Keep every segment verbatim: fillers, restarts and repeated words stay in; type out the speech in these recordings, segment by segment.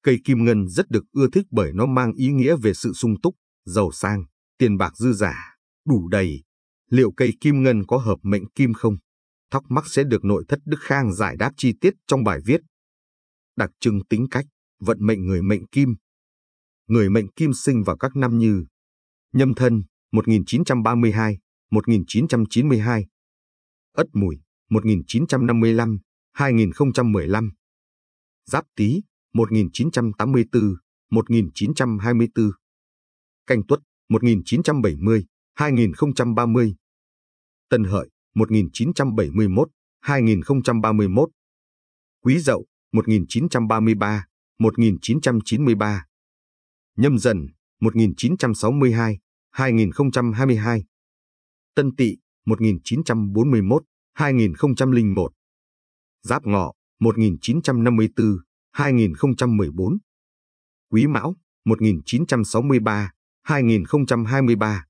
Cây kim ngân rất được ưa thích bởi nó mang ý nghĩa về sự sung túc, giàu sang, tiền bạc dư dả, đủ đầy. Liệu cây kim ngân có hợp mệnh kim không? Thắc mắc sẽ được nội thất Đức Khang giải đáp chi tiết trong bài viết. Đặc trưng tính cách, vận mệnh người mệnh kim. Người mệnh kim sinh vào các năm như Nhâm Thân một nghìn chín trăm ba mươi hai đến một nghìn chín trăm chín mươi hai, Ất Mùi một nghìn chín trăm năm mươi lăm đến hai nghìn không trăm mười lăm, Giáp Tý một nghìn chín trăm tám mươi tư đến một nghìn chín trăm hai mươi tư, Canh Tuất một nghìn chín trăm bảy mươi đến hai nghìn không trăm ba mươi, Tân Hợi một nghìn chín trăm bảy mươi mốt đến hai nghìn không trăm ba mươi mốt, Quý Dậu một nghìn chín trăm ba mươi ba đến một nghìn chín trăm chín mươi ba, Nhâm Dần một nghìn chín trăm sáu mươi hai đến hai nghìn không trăm hai mươi hai, Tân Tỵ một nghìn chín trăm bốn mươi mốt đến hai nghìn không trăm lẻ một, Giáp Ngọ một nghìn chín trăm năm mươi tư đến hai nghìn không trăm mười bốn, Quý Mão một nghìn chín trăm sáu mươi ba đến hai nghìn không trăm hai mươi ba,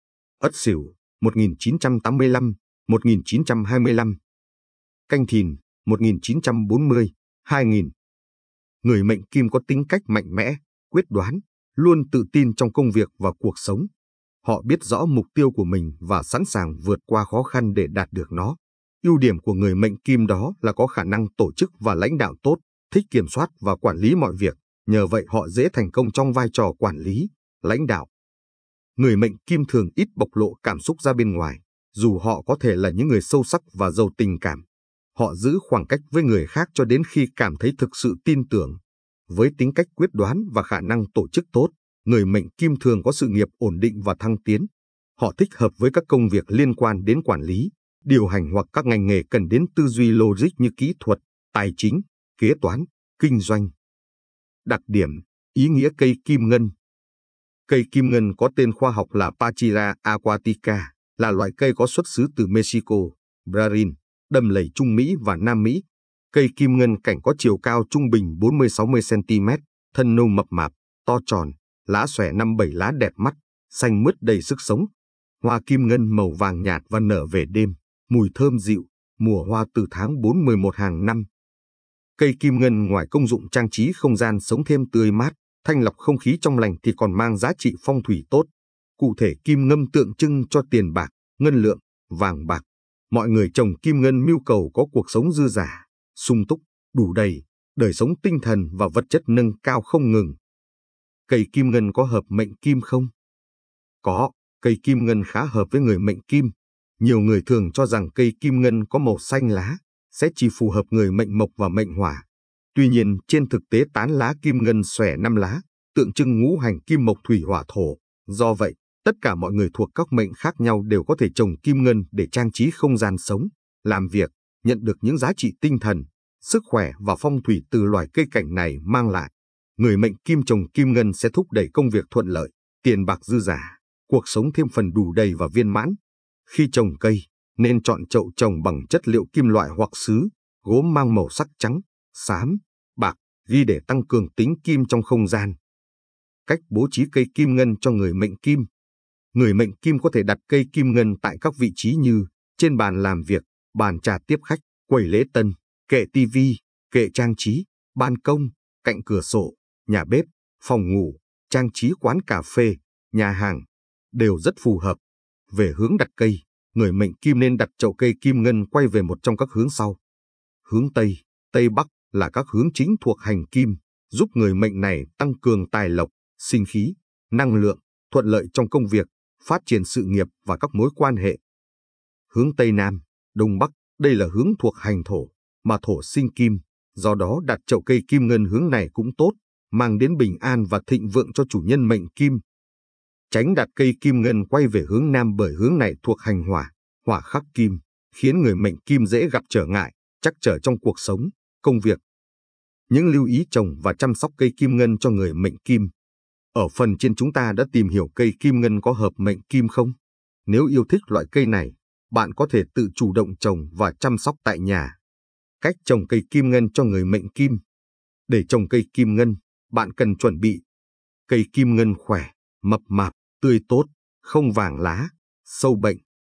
Ất Sửu một nghìn chín trăm tám mươi lăm đến một nghìn chín trăm hai mươi lăm, Canh Thìn một nghìn chín trăm bốn mươi đến hai nghìn. Người mệnh kim có tính cách mạnh mẽ, quyết đoán, luôn tự tin trong công việc và cuộc sống. Họ biết rõ mục tiêu của mình và sẵn sàng vượt qua khó khăn để đạt được nó. Ưu điểm của người mệnh kim đó là có khả năng tổ chức và lãnh đạo tốt, thích kiểm soát và quản lý mọi việc. Nhờ vậy họ dễ thành công trong vai trò quản lý, lãnh đạo. Người mệnh kim thường ít bộc lộ cảm xúc ra bên ngoài, dù họ có thể là những người sâu sắc và giàu tình cảm. Họ giữ khoảng cách với người khác cho đến khi cảm thấy thực sự tin tưởng. Với tính cách quyết đoán và khả năng tổ chức tốt, người mệnh kim thường có sự nghiệp ổn định và thăng tiến. Họ thích hợp với các công việc liên quan đến quản lý, điều hành hoặc các ngành nghề cần đến tư duy logic như kỹ thuật, tài chính, kế toán, kinh doanh. Đặc điểm, ý nghĩa cây kim ngân. Cây kim ngân có tên khoa học là Pachira aquatica, là loại cây có xuất xứ từ Mexico, Brazil, đầm lầy Trung Mỹ và Nam Mỹ. Cây kim ngân cảnh có chiều cao trung bình bốn mươi đến sáu mươi xăng ti mét, thân nâu mập mạp, to tròn, lá xòe năm bảy lá đẹp mắt, xanh mướt đầy sức sống. Hoa kim ngân màu vàng nhạt và nở về đêm, mùi thơm dịu, mùa hoa từ tháng bốn đến mười một hàng năm. Cây kim ngân ngoài công dụng trang trí không gian sống thêm tươi mát, thanh lọc không khí trong lành thì còn mang giá trị phong thủy tốt. Cụ thể kim ngân tượng trưng cho tiền bạc, ngân lượng, vàng bạc. Mọi người trồng kim ngân mưu cầu có cuộc sống dư dả, sung túc, đủ đầy, đời sống tinh thần và vật chất nâng cao không ngừng. Cây kim ngân có hợp mệnh kim không? Có, cây kim ngân khá hợp với người mệnh kim. Nhiều người thường cho rằng cây kim ngân có màu xanh lá, sẽ chỉ phù hợp người mệnh mộc và mệnh hỏa. Tuy nhiên, trên thực tế tán lá kim ngân xòe năm lá, tượng trưng ngũ hành kim mộc thủy hỏa thổ. Do vậy, tất cả mọi người thuộc các mệnh khác nhau đều có thể trồng kim ngân để trang trí không gian sống, làm việc, nhận được những giá trị tinh thần, sức khỏe và phong thủy từ loài cây cảnh này mang lại. Người mệnh kim trồng kim ngân sẽ thúc đẩy công việc thuận lợi, tiền bạc dư dả, cuộc sống thêm phần đủ đầy và viên mãn. Khi trồng cây, nên chọn chậu trồng bằng chất liệu kim loại hoặc sứ, gốm mang màu sắc trắng, xám, bạc, ghi để tăng cường tính kim trong không gian. Cách bố trí cây kim ngân cho người mệnh kim. Người mệnh kim có thể đặt cây kim ngân tại các vị trí như trên bàn làm việc, bàn trà tiếp khách, quầy lễ tân, kệ tivi, kệ trang trí, ban công, cạnh cửa sổ, nhà bếp, phòng ngủ, trang trí quán cà phê, nhà hàng, đều rất phù hợp. Về hướng đặt cây, người mệnh kim nên đặt chậu cây kim ngân quay về một trong các hướng sau. Hướng Tây, Tây Bắc là các hướng chính thuộc hành kim, giúp người mệnh này tăng cường tài lộc, sinh khí, năng lượng, thuận lợi trong công việc, phát triển sự nghiệp và các mối quan hệ. Hướng Tây Nam, Đông Bắc, đây là hướng thuộc hành thổ, mà thổ sinh kim, do đó đặt chậu cây kim ngân hướng này cũng tốt, mang đến bình an và thịnh vượng cho chủ nhân mệnh kim. Tránh đặt cây kim ngân quay về hướng Nam bởi hướng này thuộc hành hỏa, hỏa khắc kim, khiến người mệnh kim dễ gặp trở ngại, trắc trở trong cuộc sống, công việc. Những lưu ý trồng và chăm sóc cây kim ngân cho người mệnh kim. Ở phần trên chúng ta đã tìm hiểu cây kim ngân có hợp mệnh kim không? Nếu yêu thích loại cây này, bạn có thể tự chủ động trồng và chăm sóc tại nhà. Cách trồng cây kim ngân cho người mệnh kim. Để trồng cây kim ngân, bạn cần chuẩn bị cây kim ngân khỏe, mập mạp, tươi tốt, không vàng lá, sâu bệnh.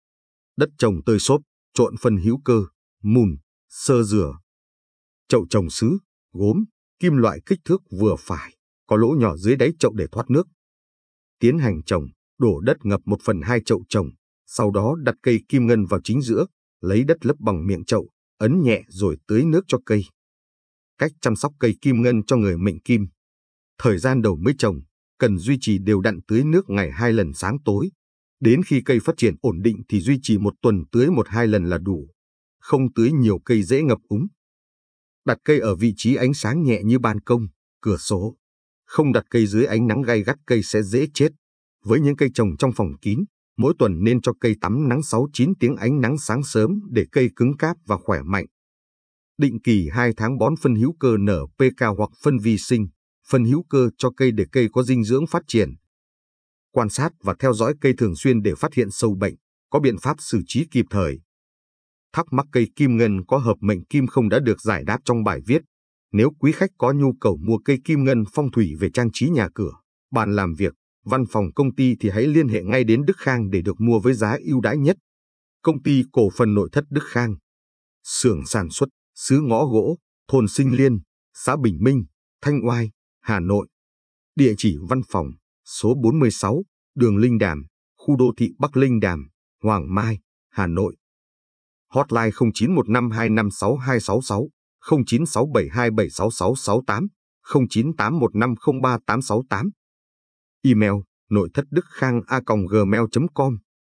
Đất trồng tơi xốp, trộn phân hữu cơ, mùn, sơ dừa. Chậu trồng sứ, gốm, kim loại kích thước vừa phải, có lỗ nhỏ dưới đáy chậu để thoát nước. Tiến hành trồng, đổ đất ngập một phần hai chậu trồng, sau đó đặt cây kim ngân vào chính giữa, lấy đất lấp bằng miệng chậu, ấn nhẹ rồi tưới nước cho cây. Cách chăm sóc cây kim ngân cho người mệnh kim. Thời gian đầu mới trồng, cần duy trì đều đặn tưới nước ngày hai lần sáng tối. Đến khi cây phát triển ổn định thì duy trì một tuần tưới một hai lần là đủ. Không tưới nhiều cây dễ ngập úng. Đặt cây ở vị trí ánh sáng nhẹ như ban công, cửa sổ. Không đặt cây dưới ánh nắng gay gắt, cây sẽ dễ chết. Với những cây trồng trong phòng kín, mỗi tuần nên cho cây tắm nắng sáu chín tiếng ánh nắng sáng sớm để cây cứng cáp và khỏe mạnh. Định kỳ hai tháng bón phân hữu cơ en pê ca hoặc phân vi sinh, phân hữu cơ cho cây để cây có dinh dưỡng phát triển. Quan sát và theo dõi cây thường xuyên để phát hiện sâu bệnh, có biện pháp xử trí kịp thời. Thắc mắc cây kim ngân có hợp mệnh kim không đã được giải đáp trong bài viết. Nếu quý khách có nhu cầu mua cây kim ngân phong thủy về trang trí nhà cửa, bàn làm việc, văn phòng công ty thì hãy liên hệ ngay đến Đức Khang để được mua với giá ưu đãi nhất. Công ty cổ phần nội thất Đức Khang. Xưởng sản xuất, xứ ngõ gỗ, thôn Sinh Liên, xã Bình Minh, Thanh Oai, Hà Nội. Địa chỉ văn phòng, số bốn mươi sáu, đường Linh Đàm, khu đô thị Bắc Linh Đàm, Hoàng Mai, Hà Nội. Hotline không chín một năm hai năm sáu hai sáu sáu, không chín sáu bảy hai bảy sáu sáu sáu tám, không chín tám một năm không ba tám sáu tám. Email nội thất đức khang a còng gmail chấm com